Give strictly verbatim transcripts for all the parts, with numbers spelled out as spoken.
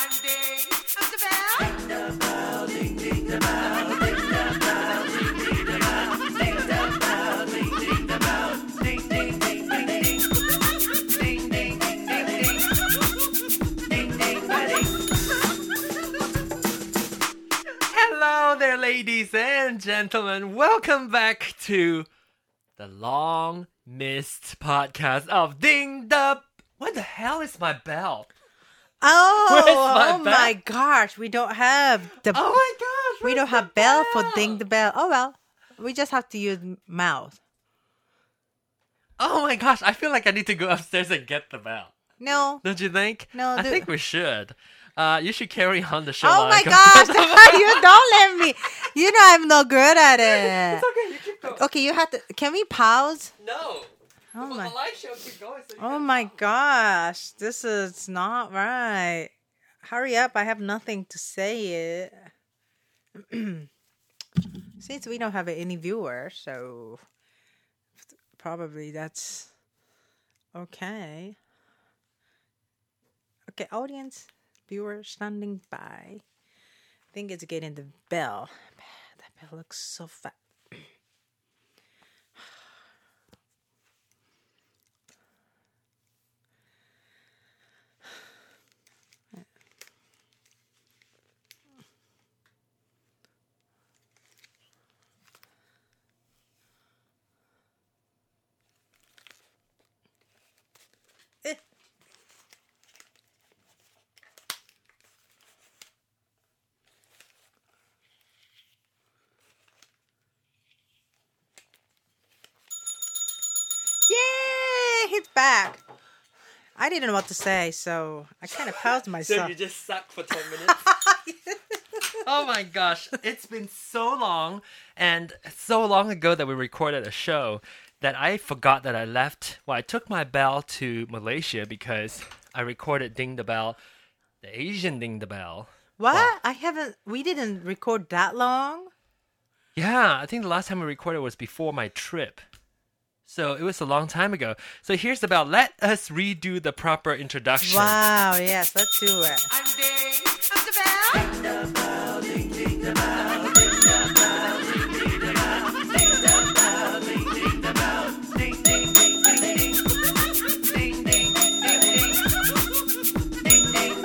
I'm ding, I'm the bell. Ding the bell, ding ding the bell, ding the bell, ding ding the bell, ding the bell, ding ding the bell, ding ding ding ding ding, ding ding ding ding ding, ding ding ding. Hello there, ladies and gentlemen. Welcome back to the long missed podcast of Ding the. What the hell is my bell? Oh, my oh bell? my gosh. We don't have the Oh my gosh. we where's don't the have bell for bell? ding the bell. Oh well. We just have to use mouth. Oh my gosh. I feel like I need to go upstairs and get the bell. No. Don't you think? No, I do- think we should. Uh, you should carry on the show. Oh while my I go gosh. get the bell. You don't let me. You know I'm no good at it. It's okay. You keep going. Okay, you have to. Can we pause? No. Oh well, my. the live show keep going. So you Oh gotta my stop. gosh. This is not right. Hurry up. I have nothing to say it. Since we don't have any viewers, so probably that's okay. Okay, audience, viewers standing by. I think it's getting the bell. That bell looks so fat. Eh. Yay! He's back. I didn't know what to say, so I kind of paused So myself. you just suck for ten minutes? Oh my gosh. It's been so long and so long ago that we recorded a show that I forgot that I left. Well, I took my bell to Malaysia because I recorded Ding the Bell, the Asian Ding the Bell. What? Wow. I haven't. We didn't record that long. Yeah, I think the last time we recorded was before my trip. So it was a long time ago. So here's the bell. Let us redo the proper introduction. Wow. Yes, let's do it. I'm ding, I'm the bell. Ding the bell, ding ding the bell, ding the bell, ding ding the bell, ding the bell, ding ding the bell, ding ding ding ding ding, ding ding ding ding, ding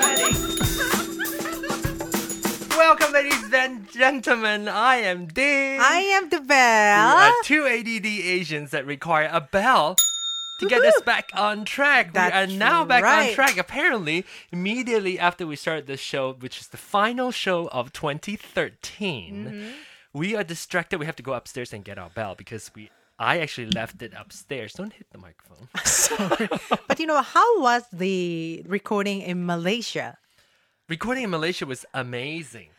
ding ding. Welcome, ladies and gentlemen. I am Ding. I am the We bell. are two A D D Asians that require a bell to get us Woohoo! back on track. That's we are now back on right. track. Apparently, immediately after we started this show, which is the final show of twenty thirteen, Mm-hmm. we are distracted. We have to go upstairs and get our bell because we. I actually left it upstairs. Don't hit the microphone. Sorry. But you know, how was the recording in Malaysia? Recording in Malaysia was amazing.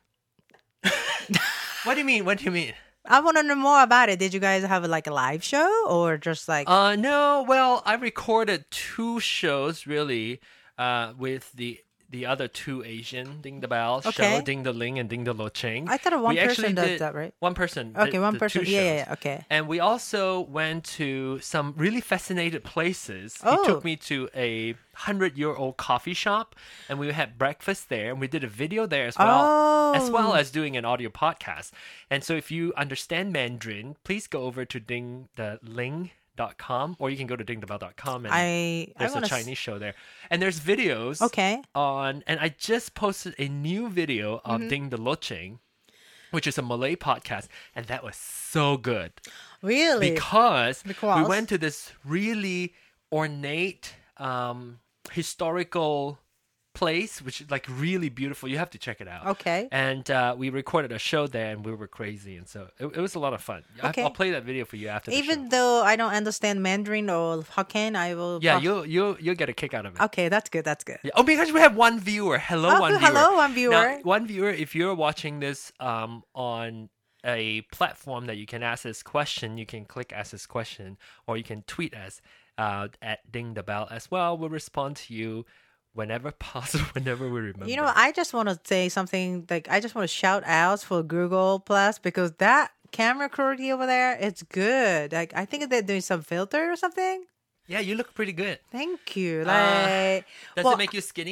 What do you mean? What do you mean? I want to know more about it. Did you guys have like a live show or just like Uh, no, well, I recorded two shows really uh, with the the other two Asian Ding the Bell show, Okay. Ding the Ling and Ding the Lo Ching. I thought one We actually person does did- that, right? One person. Okay, did one the person. two Yeah, yeah, shows. yeah. Okay. And we also went to some really fascinated places. He Oh. took me to a hundred-year-old coffee shop, and we had breakfast there, and we did a video there as well, as well Oh. as doing an audio podcast. And so, if you understand Mandarin, please go over to ding the ling dot com, or you can go to ding the bell dot com, and I I there's a want to Chinese show there, and there's videos. Okay. On, and I just posted a new video of Mm-hmm. Ding the Lo Ching, which is a Malay podcast, and that was so good Really? because, Because? we went to this really ornate um, historical place, which is like really beautiful. You have to check it out. Okay. And uh, we recorded a show there, and we were crazy, and so it, it was a lot of fun. I- Okay. I'll play that video for you after the Even show. though I don't understand Mandarin or Hokkien, I will. Yeah, prob- you'll you'll you'll get a kick out of it. Okay, that's good. That's good. Yeah. Oh my gosh, we have one viewer. Hello, Oh, one viewer. hello, one Now, viewer. one viewer, if you're watching this um, on a platform that you can ask this question, you can click ask this question, or you can tweet us uh, at Ding the Bell as well. We'll respond to you whenever possible, whenever we remember. You know, I just want to say something. Like, I just want to shout out for Google Plus because that camera quality over there, it's good. Like, I think they're doing some filter or something. yeah, you look pretty good. Thank you. Uh, Like, Does well, it make you skinny?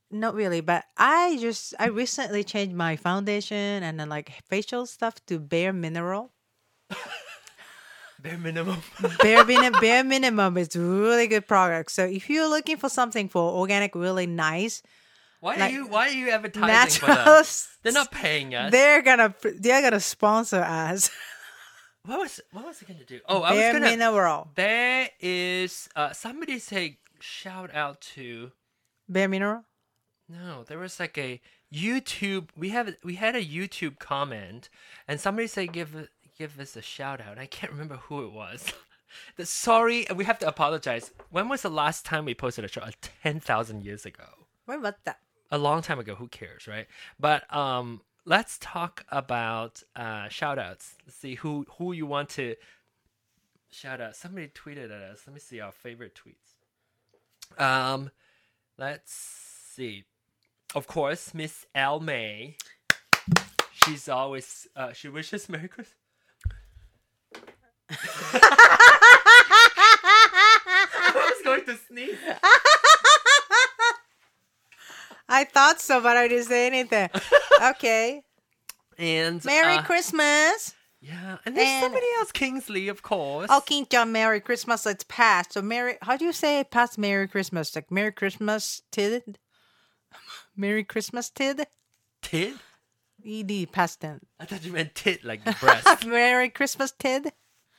not really, but I just I recently changed my foundation and then like facial stuff to bare mineral. Bare minimum. bare, min- bare minimum is really good product. So if you're looking for something for organic, really nice, Why like, are you Why are you advertising natural, for them? They're not paying us. they're gonna they're gonna sponsor us. What was What was I gonna do? Oh, I was Bare gonna. mineral. There is uh somebody say shout out to. Bare mineral. No, there was like a YouTube. We have we had a YouTube comment, and somebody said give give us a shout out. I can't remember who it was. the, sorry, we have to apologize. When was the last time we posted a show? Ten thousand years ago. What about that? A long time ago. Who cares, right? But um, let's talk about uh shout outs. Let's see who who you want to shout out. Somebody tweeted at us. Let me see our favorite tweets. Um, let's see. Of course, Miss L May. She's always uh, she wishes Merry Christmas. I was going to sneeze. I thought so, but I didn't say anything. Okay. And Merry uh, Christmas. Yeah, and there's And- somebody else, Kingsley, of course. Oh, King John, Merry Christmas. It's past. So Merry. How do you say past Merry Christmas? Like Merry Christmas tid. Merry Christmas tid. Tit? Ed past tense. I thought you meant tit, like the breast. Merry Christmas tid.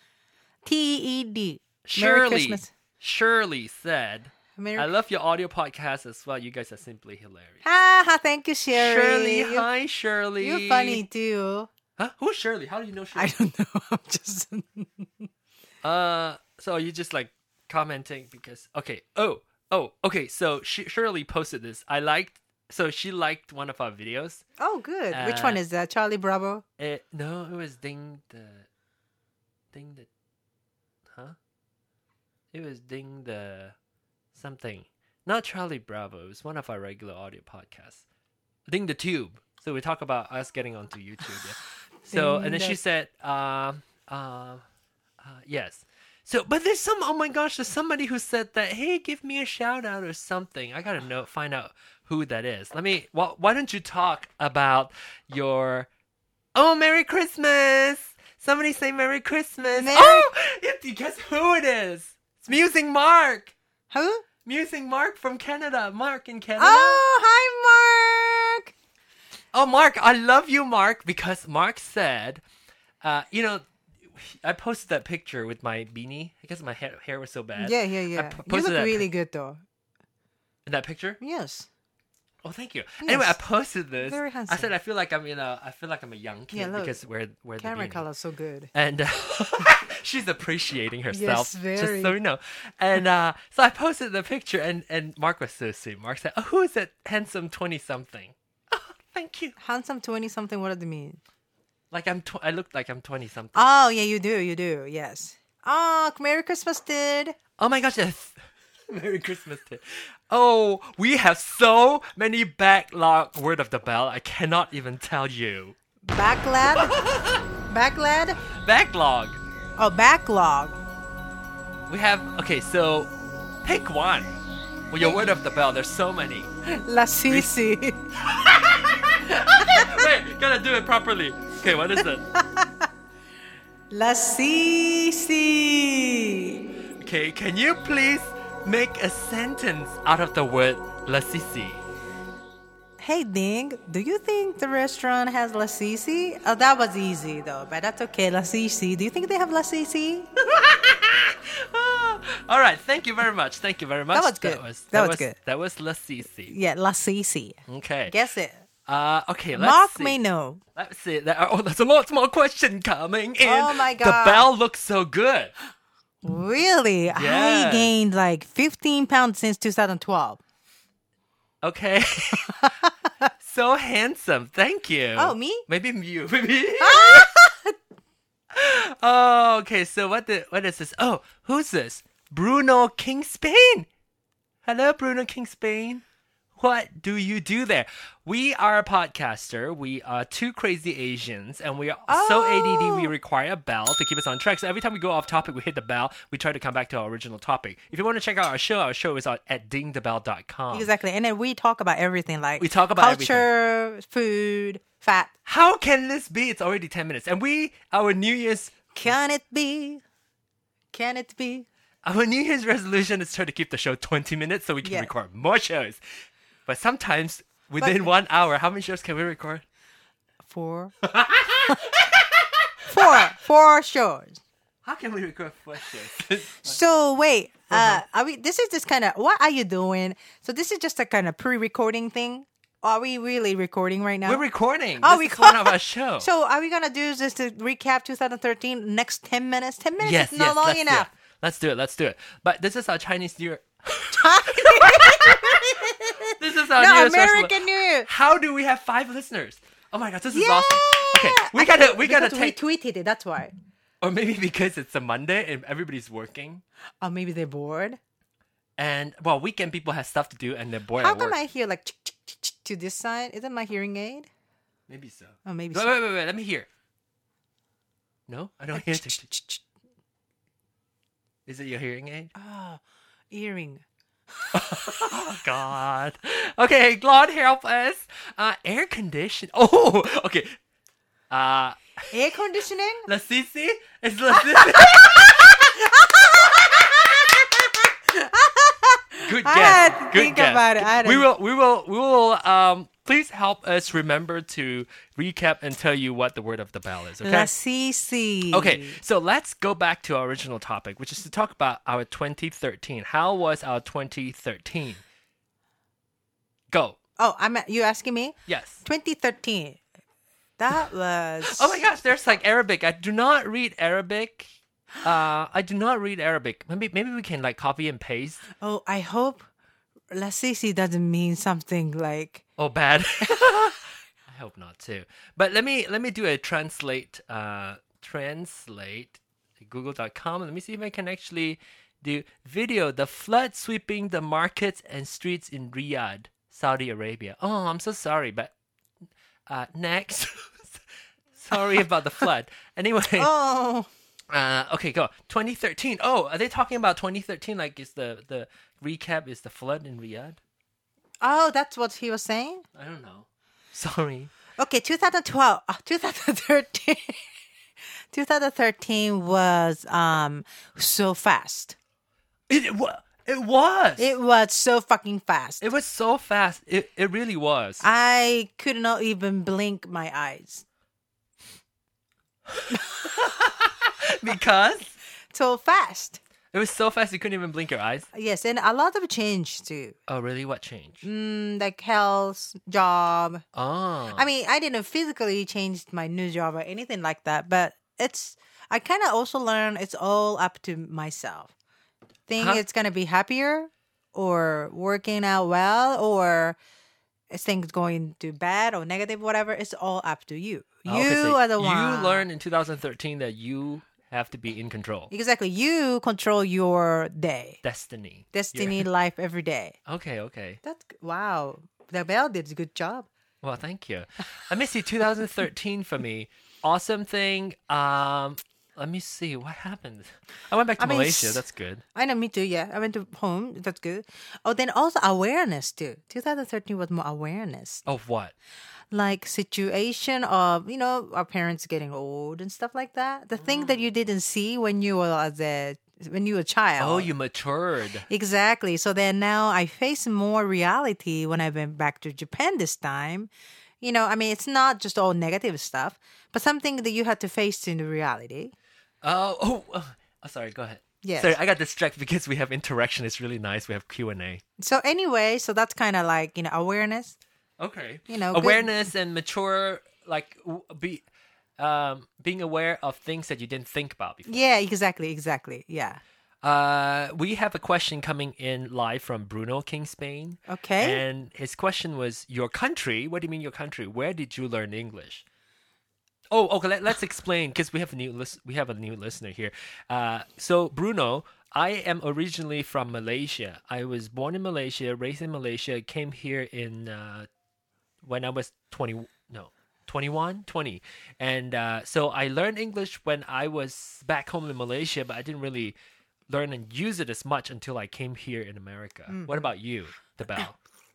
T E D. Merry Shirley, Christmas. Shirley said, Merry I love your audio podcast as well. You guys are simply hilarious. Ha ha! Thank you, Sherry. Shirley, You- hi, Shirley. You're funny too. Huh? Who's Shirley? How do you know Shirley? I don't know. I'm just. Uh, so are you just like commenting because okay? Oh, oh, okay. So Sh- Shirley posted this. I liked. So she liked one of our videos. Oh, good. Which Uh, one is that? Charlie Bravo. It, no, it was Ding the, Ding the, huh? It was Ding the, something. Not Charlie Bravo. It was one of our regular audio podcasts. Ding the Tube. So we talk about us getting onto YouTube. Yeah. So Ding and then she the- said, um, uh, uh, yes. So, but there's some. Oh my gosh, there's somebody who said that. Hey, give me a shout out or something. I gotta know, find out who that is. Let me. Why, why don't you talk about your? Oh, Merry Christmas! Somebody say Merry Christmas. Merry- Oh, you guess who it is? It's Musing Mark. Who? Musing Mark from Canada. Mark in Canada. Oh, hi, Mark. Oh, Mark, I love you, Mark, because Mark said, uh, you know, I posted that picture with my beanie. I guess my hair, hair was so bad. Yeah, yeah, I yeah. p- You posted look that really pic- good though. that picture. Yes. Oh, thank you. Anyway, I Yes. posted this. Very I handsome. said I feel like I'm in a. I feel like I'm a young kid Yeah, look. because we're we're the Camera beanie. color so good. And uh, she's appreciating herself. Yes, very. Just so you know. And uh, so I posted the picture, and and Mark was so sweet. Mark said, "Oh, who is that handsome twenty something?" Oh, thank you. Handsome twenty something. What does it mean? Like I'm. Tw- I look like I'm twenty something. Oh yeah, you do. You do. Yes. Oh, Merry Christmas, dude. Oh my gosh, yes. Merry Christmas to Oh, we have so many backlog word of the bell. I cannot even tell you. Back lad. Back lad. Backlog. Oh, backlog. We have okay, so pick one. Well, your word of the bell. There's so many. La Sisi. Wait, gotta do it properly. Okay, what is it? La Sisi. Okay, can you please make a sentence out of the word La Sisi? Hey, Ding, do you think the restaurant has La Sisi? Oh, that was easy, though, but that's okay. La Sisi. Do you think they have La Sisi? All right, thank you very much. Thank you very much. That was good. That was, That was good. That was La Sisi. Yeah, La Sisi. Okay. Guess it. Uh, okay, let's Mark see. may know. Let's see. There are, oh, there's a lot more question coming in. Oh my The God. bell looks so good. Really? I Yes. gained like fifteen pounds since two thousand twelve. Okay. So handsome. Thank you. Oh, me? Maybe you. Maybe. Oh, okay. So what the what is this? Oh, who's this? Bruno King Spain. Hello, Bruno King Spain. What do you do there? We are a podcaster. We are two crazy Asians, and we are Oh. so A D D we require a bell to keep us on track. So every time we go off topic, we hit the bell. We try to come back to our original topic. If you want to check out our show, our show is on at ding the bell dot com. Exactly. And then we talk about everything like We talk about culture, food, fat. How can this be? It's already ten minutes. And we, our New Year's Can it be? Can it be? Our New Year's resolution is try to keep the show twenty minutes so we can Yeah. record more shows. But sometimes within one hour, how many shows can we record? Four. four. Four shows. How can we record four shows? So wait, uh, Uh-huh. are we? This is just kind of. What are you doing? So this is just a kind of pre-recording thing. Are we really recording right now? We're recording. Oh, this we is one co- of our show. So are we gonna do this to recap twenty thirteen next ten minutes? Ten minutes yes, is not yes, long let's enough. Do it. Let's do it. Let's do it. But this is our Chinese New Year. This is our No, New Year's American resolution. New Year. How do we have five listeners? Oh my god, this is Yeah. awesome. Okay, we I gotta think we gotta because take, We tweeted it. That's why. or maybe because it's a Monday and everybody's working. Or maybe they're bored. And well, weekend people have stuff to do and they're bored How at work. come I hear like chick, chick, chick, chick to this side? Is it my hearing aid? Maybe so. Oh, maybe. Wait, so. wait, wait, wait. Let me hear. No, I don't hear. Chick, chick, chick, chick. Is it your hearing aid? Oh, earring. Oh God. Okay, Lord help us. Uh, air condition. Oh, okay. Uh, Air conditioning? La Sisi? Is La Sisi? Good I guess. had to Good think guess. about it. I had We to- will. We will. We will. Um. Please help us remember to recap and tell you what the word of the bell is. Okay. La C C. Okay, so let's go back to our original topic, which is to talk about our twenty thirteen. How was our twenty thirteen? Go. Oh, I'm you asking me? Yes. twenty thirteen. That was. Oh my gosh, there's like Arabic. I do not read Arabic. Uh, I do not read Arabic. Maybe maybe we can like copy and paste. Oh, I hope La C C doesn't mean something like. Oh, bad. I hope not too. But let me let me do a translate. Uh, translate. Google dot com. Let me see if I can actually do video. The flood sweeping the markets and streets in Riyadh, Saudi Arabia. Oh, I'm so sorry, but uh, next. Sorry about the flood. Anyway. Oh. Uh, okay, go. twenty thirteen. Oh, are they talking about twenty thirteen? Like, is the the recap is the flood in Riyadh? Oh, that's what he was saying? I don't know. Sorry. Okay, twenty twelve. Uh, twenty thirteen. twenty thirteen was um so fast. It, it was. It was. It was so fucking fast. It was so fast. It it really was. I could not even blink my eyes. Because So fast. it was so fast you couldn't even blink your eyes. Yes, and a lot of change too. Oh, really? What changed? Mm, like health, job. Oh. I mean, I didn't physically change my new job or anything like that, but it's I kind of also learned it's all up to myself. Think Huh? it's gonna be happier, or working out well, or is things going to bad or negative, whatever. It's all up to you. Oh, You okay, so are the you one. You learned in two thousand thirteen that you have to be in control. Exactly. You control your day, Destiny. destiny, life every day. Okay, okay. That's wow. The bell did a good job. Well, thank you. Let me see. twenty thirteen for me. Awesome thing. Um, let me see what happened. I went back to I mean, Malaysia. s- That's good. I know, me too. Yeah, I went to home. That's good. Oh, then also awareness too. twenty thirteen was more awareness, Of what? like situation of you know our parents getting old and stuff like that. The thing that you didn't see when you were as a when you were a child. Oh, you matured. Exactly. So then now I face more reality when I went back to Japan this time. You know, I mean, it's not just all negative stuff, but something that you had to face in the reality. Oh, oh, oh, oh, sorry. Go ahead. Yes. Sorry, I got distracted because we have interaction. It's really nice. We have Q and A. So anyway, so that's kind of like, you know, awareness. Okay. You know, good- awareness and mature, like w- be, um, being aware of things that you didn't think about before. Yeah, exactly, exactly. Yeah. Uh, we have a question coming in live from Bruno King, Spain. Okay. And his question was, your country? What do you mean your country? Where did you learn English? Oh, okay. Let, let's explain because we have a new lis- we have a new listener here. Uh, so Bruno, I am originally from Malaysia. I was born in Malaysia, raised in Malaysia, came here in uh, when I was twenty. No, twenty-one, twenty, and uh, so I learned English when I was back home in Malaysia, but I didn't really learn and use it as much until I came here in America. Mm-hmm. What about you, DeBelle?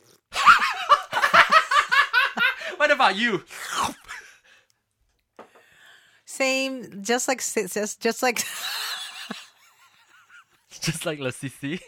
What about you? Same, just like just just like just like La Sisi.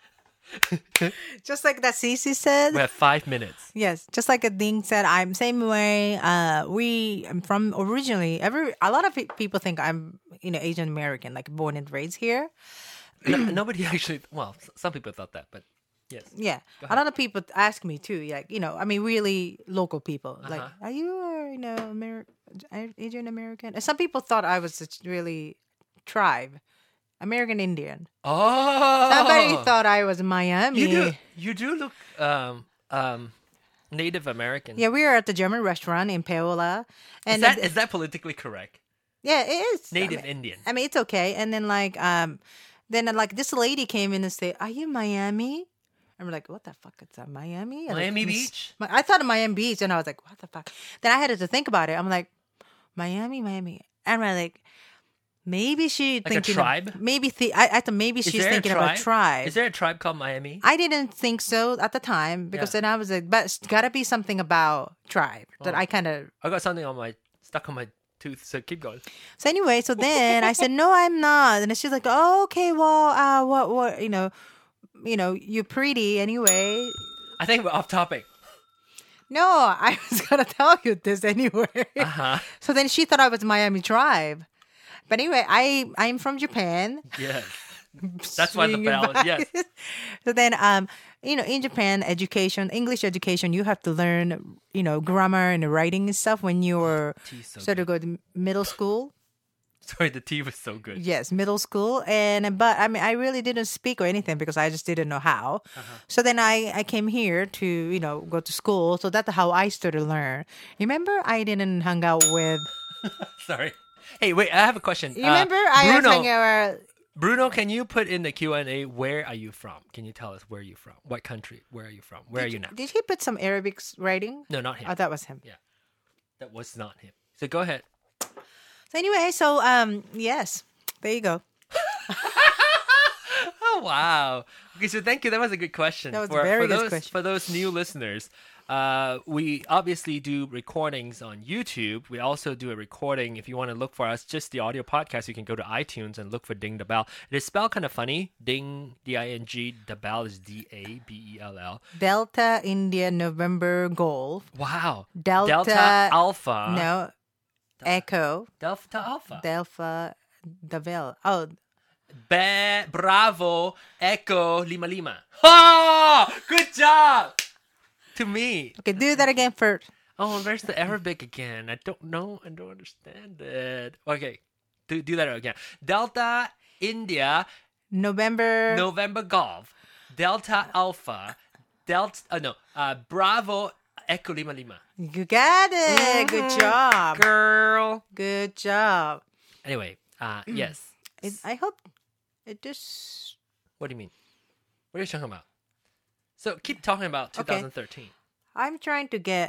Just like that Cece said. We have five minutes. Yes, just like a Ding said, I'm same way. Uh, we I'm from originally. Every a lot of pe- people think I'm you know Asian American, like born and raised here. No, nobody actually. Well, some people thought that, but yes. Yeah, a lot of people ask me too. Like you know, I mean, really local people. Uh-huh. Like, are you uh, you know Amer- Asian American? And some people thought I was a really tribe. American Indian. Oh, somebody thought I was Miami. You do, you do look um um Native American. Yeah, we were at the German restaurant in Paola, and is that it, is that politically correct? Yeah, it is Native I mean, Indian. I mean, it's okay. And then like um, then like this lady came in and said, "Are you Miami?" And we're like, "What the fuck is that, Miami?" And Miami like, Beach. I thought of Miami Beach, and I was like, "What the fuck?" Then I had to think about it. I'm like, Miami, Miami, and I'm like. Maybe she like thinking a tribe. Of, maybe th- I, I thought maybe Is she's thinking about tribe. Is there a tribe called Miami? I didn't think so at the time because Yeah. then I was like, but it's gotta be something about tribe that Oh. I kind of. I got something on my stuck on my tooth, so keep going. So anyway, so then I said, no, I'm not, and then she's like, oh, okay, well, uh, what, what, you know, you know, you're pretty anyway. I think we're off topic. No, I was gonna tell you this anyway. Uh huh. So then she thought I was Miami tribe. But anyway, I I'm from Japan. Yes. That's why the Swinging bell. by. Yes. So then, um, you know, in Japan, education, English education, you have to learn, you know, grammar and writing and stuff when you were Tea's so sort of go to middle school. Sorry, the tea was so good. Yes, middle school, and but I mean, I really didn't speak or anything because I just didn't know how. Uh-huh. So then I I came here to you know go to school. So that's how I started to learn. Remember, I didn't hang out with. Sorry. Hey, wait, I have a question. You remember, uh, I was Bruno, hanging out. Bruno, can you put in the Q and A, where are you from? Can you tell us where you're from? What country? Where are you from? Where Did are you you- now? Did he put some Arabic writing? No, not him. Oh, that was him. Yeah. That was not him. So go ahead. So anyway, so um, yes, there you go. Oh, wow. Okay, so thank you. That was a good question. That was a for, very for good those, question. For those new listeners, uh, we obviously do recordings on YouTube. We also do a recording. If you want to look for us, just the audio podcast, you can go to iTunes and look for Ding the Bell. It is spelled kind of funny. Ding, D I N G. The Bell is D A B E L L. Delta India November Golf. Wow. Delta, Delta Alpha. No, Echo. Delta Alpha. Delta Davel. Oh, Be- Bravo, Echo, Lima Lima. Oh, good job to me. okay. Do that again first. Oh, there's the Arabic again. I don't know. I don't understand it. Okay, do do that again. Delta India November. November Golf, Delta Alpha, Delta. Uh, no, uh, Bravo Echo Lima Lima. You got it. Good Mhm. job. Girl. Good job. Anyway, uh, yes. It, I hope it just. What do you mean? What are you talking about? So keep talking about Okay. twenty thirteen. I'm trying to get.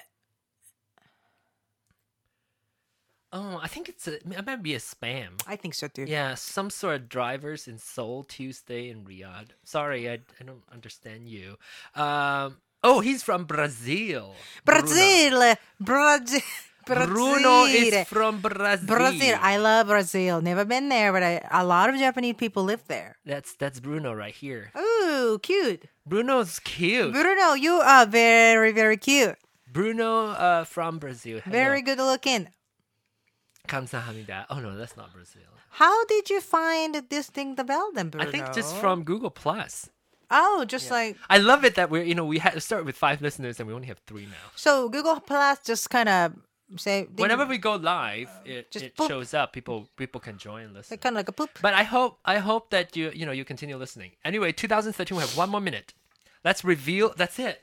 Oh, I think it's a, it might be a spam. I think so too. Yeah, some sort of drivers in Seoul, Tuesday in Riyadh. Sorry, I, I don't understand you. Um, oh, he's from Brazil. Brazil. Brazil. Bruno, Brazil. Bruno is from Brazil. Brazil. I love Brazil. Never been there, but I, a lot of Japanese people live there. That's that's Bruno right here. Ooh, cute. Bruno's cute. Bruno, you are very, very cute. Bruno uh, from Brazil. Hello. Very good looking. Kamsahamnida. Oh no, that's not Brazil. How did you find this thing, the bell, then, Bruno? I think just from Google Plus. Oh, just like I love it that we're you know we had to start with five listeners and we only have three now. so. Google Plus just kind of say Whenever we go live, it, Just it boop. shows up. People people can join and listen. kind of like a poop. But I hope I hope that you you know you continue listening. Anyway, two thousand thirteen. We have one more minute. Let's reveal. That's it.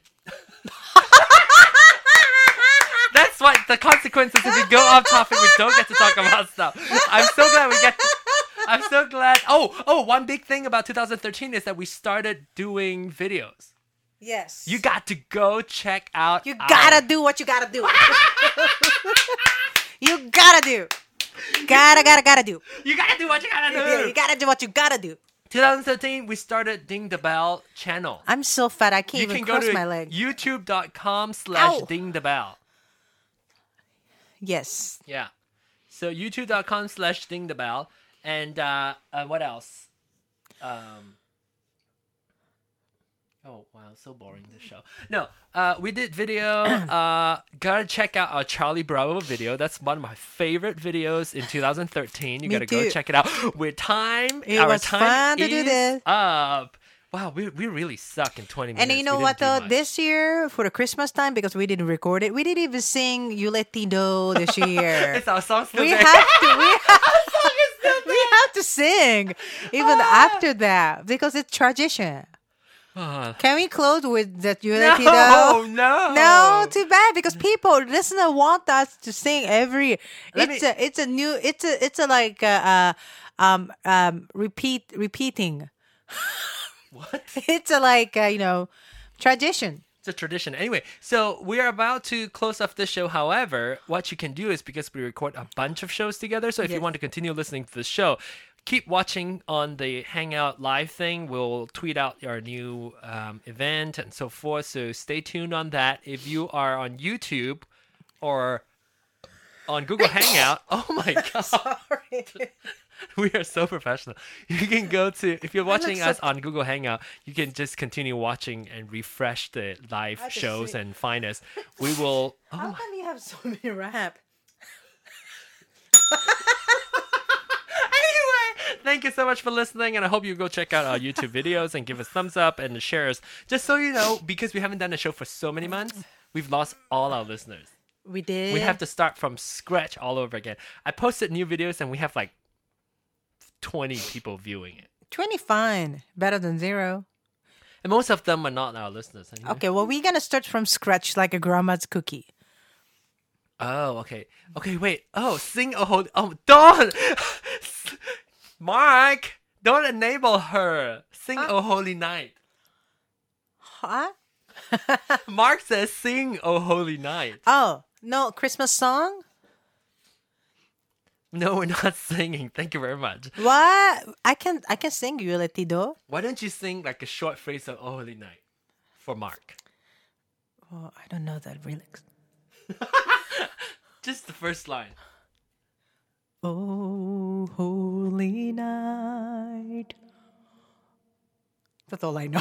That's what the consequences if we go off topic. We don't get to talk about stuff. I'm so glad we get. To, I'm so glad. Oh, oh, one big thing about two thousand thirteen is that we started doing videos. Yes. You got to go check out. You our- gotta do what you gotta do. You gotta do. Gotta, gotta, gotta do. You gotta do what you gotta do. Yeah, you gotta do what you gotta do. twenty thirteen, we started Ding the Bell channel. I'm so fat, I can't You even can go cross to my leg. youtube.com slash Ow. ding the bell. Yes. Yeah. So youtube.com slash ding the bell. And uh, uh, what else? Um, oh, wow. So boring, this show. No, uh, we did video. uh, gotta check out our Charlie Bravo video. That's one of my favorite videos in two thousand thirteen. You Me gotta go too. check it out. With time, It our was time fun to do is this. up. Wow, we, we really suck in twenty minutes. And you know We what didn't do though? much. This year for the Christmas time, because we didn't record it, we didn't even sing "You Latido" this year. It's our song still we there. have to. We have, we have to sing even Ah. after that because it's tradition. Ah. Can we close with that "You No, Latido"? no. No, too bad because people listener want us to sing every. Let it's me- a it's a new it's a it's a like uh, uh um um repeat repeating. What? It's a like uh, you know tradition. It's a tradition. Anyway, so we are about to close off this show. However, what you can do is because we record a bunch of shows together, so if you Yes. want to continue listening to the show, keep watching on the Hangout live thing. We'll tweet out our new um, event and so forth. So stay tuned on that. If you are on YouTube or on Google Hangout, oh my god. Sorry. We are so professional. You can go to, if you're watching so- us on Google Hangout, you can just continue watching and refresh the live I just shows see- and find us. We will. Oh How my. come you have so many rap? Anyway, thank you so much for listening, and I hope you go check out our YouTube videos and give us thumbs up and share us. Just so you know, because we haven't done a show for so many months, we've lost all our listeners. We did. We have to start from scratch all over again. I posted new videos, and we have like twenty people viewing it. twenty fine, better than zero. And most of them are not our listeners. Anyway. Okay, well we're gonna start from scratch like a grandma's cookie. Oh, okay. Okay, wait. Oh, sing a whole. Oh, don't! Mark! Don't enable her! Sing Huh? O Holy Night. Huh? Mark says sing O Holy Night. Oh no, Christmas song. No, we're not singing. Thank you very much. What? I can I can sing "You Latido." Why don't you sing like a short phrase of O Holy Night for Mark? Oh, I don't know that lyrics. Just the first line. Oh, holy night. That's all I know.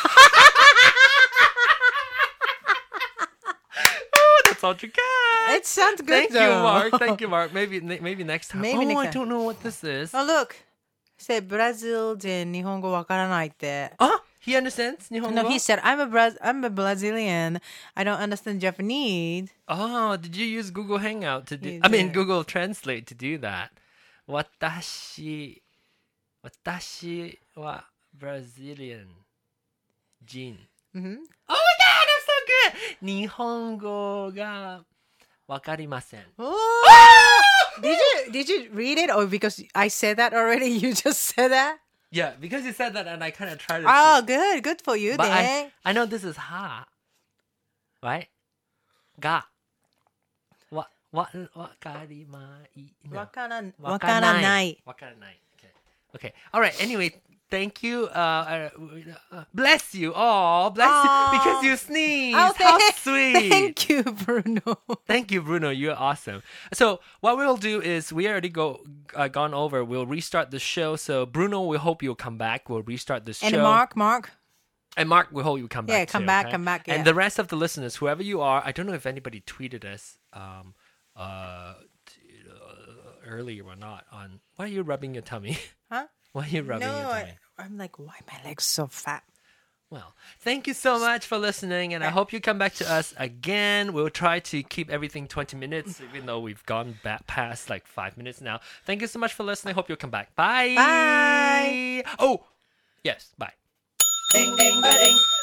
Oh, that's all you got. It sounds good Thank though. you, Mark. Thank you, Mark. Maybe maybe next time. Maybe oh, next I time. don't know what this is. Oh look, say Brazil 人日本語わからないって。 Oh, he understands Nihongo? No, he said I'm a Braz- I'm a Brazilian. I don't understand Japanese. Oh, did you use Google Hangout to do? You I mean, did. Google Translate to do that. 私、私は Brazilian 人。 Mm-hmm. Oh my god, that's so good! 日本語がわかりません。 Oh! Did you did you read it or because I said that already? You just said that? Yeah, because you said that and I kind of tried to. Oh, good, good for you, but then. I, I know this is ha. Right? Ga. Wa, wa, わかりまい。No. わからん、 わわからない。 わからない。Okay. Okay. All right. Anyway, thank you. Uh, uh, bless you. Oh, bless Aw. you. Because you sneezed. Oh, How thank- sweet. Thank you, Bruno. Thank you, Bruno. You're awesome. So what we'll do is we already go uh, gone over. We'll restart the show. So Bruno, we hope you'll come back. We'll restart the show. And Mark, Mark. And Mark, we hope you come back. Yeah, come too, back, okay? come back, yeah. And the rest of the listeners, whoever you are, I don't know if anybody tweeted us um, uh, t- uh, earlier or not. On why are you rubbing your tummy? Huh? Why are you rubbing No, your tummy? I, I'm like, why my legs so fat? Well, thank you so much for listening, and I hope you come back to us again. We'll try to keep everything twenty minutes, even though we've gone back past like five minutes now. Thank you so much for listening. Hope you'll come back. Bye. Bye. Oh, yes. Bye. Ding, ding, ba, ding.